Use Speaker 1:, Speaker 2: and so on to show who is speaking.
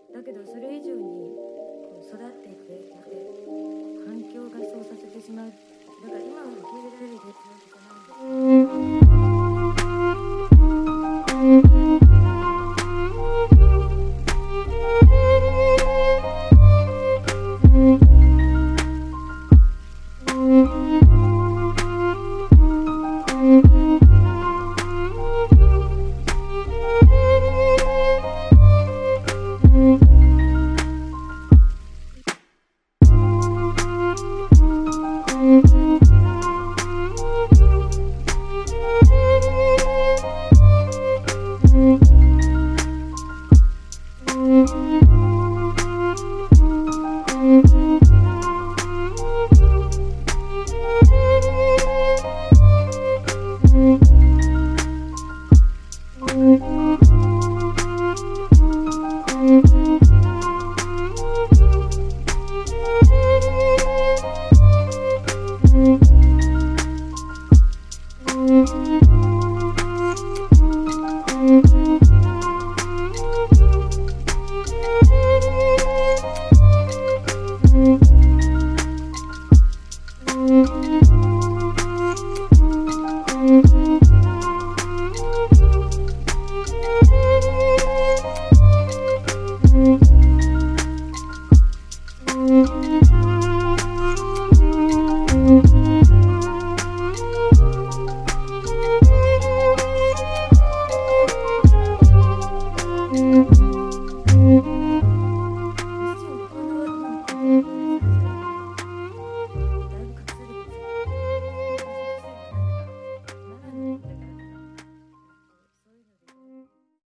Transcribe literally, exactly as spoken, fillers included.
Speaker 1: だけどそれ以上に育っていくにあたって環境がそうさせてしまう。だから今は受け入れられる現状じゃないんです。
Speaker 2: Thank you.